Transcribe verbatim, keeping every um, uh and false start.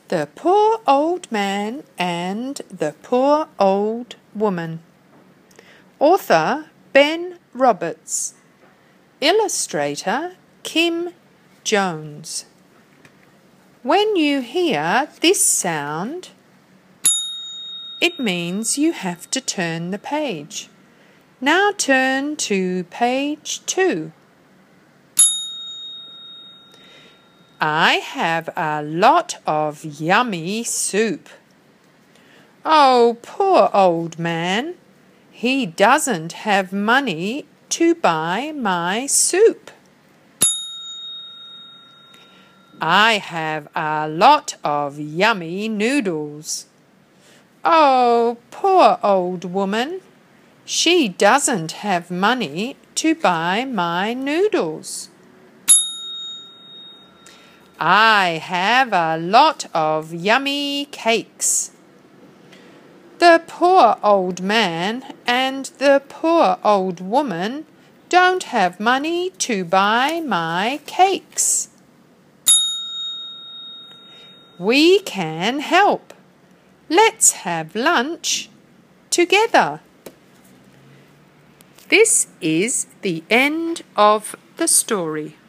The Poor Old Man and the Poor Old Woman. Author Ben Roberts. Illustrator Kim Jones. When you hear this sound, it means you have to turn the page. Now turn to page two. I have a lot of yummy soup. Oh, poor old man. He doesn't have money to buy my soup. I have a lot of yummy noodles. Oh, poor old woman. She doesn't have money to buy my noodles. I have a lot of yummy cakes. The poor old man and the poor old woman don't have money to buy my cakes. We can help. Let's have lunch together. This is the end of the story.